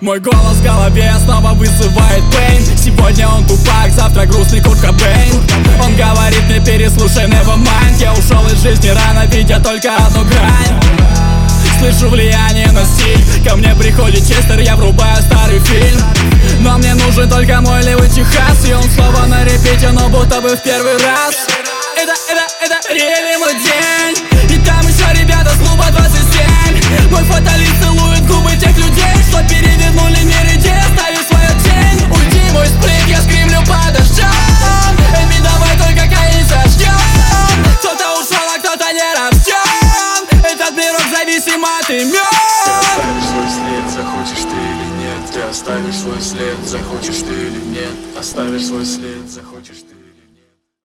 Мой голос в голове снова вызывает пейн. Сегодня он тупак, завтра грустный Курт Кобейн. Он говорит мне: переслушай Nevermind. Я ушел из жизни рано, видя только одну грань. Слышу влияние на стиль. Ко мне приходит Честер, я врубаю старый фильм. Но мне нужен только мой левый Техас. И он снова на репите, но будто бы в первый раз. Это реально мой день. И там еще ребята с клуба 27. Мой фаталист целует губы тех людей, что перевернули мир, иди оставив свою тень. Уйди, мой сплит, я скримлю под дождем. Эми, давай только каин сожжем. Кто-то ушел, а кто-то не растет. Этот мирок зависим от имен. Ты оставишь свой след, захочешь ты или нет. Оставишь свой след, захочешь ты.